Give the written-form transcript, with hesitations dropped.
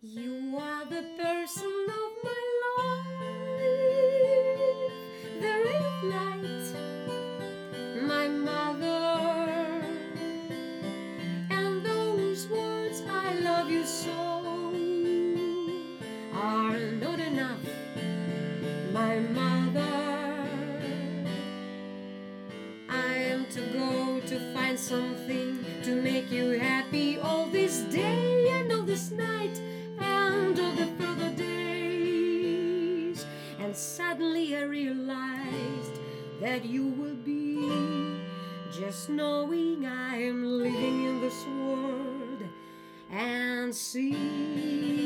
You are the person of my life, the ray of light, my mother, and those words I love you so are not enough, my mother. I am to go to find something to make you happy all this day and all this night and all the further days. And suddenly I realized that you will be just knowing I am living in this world and see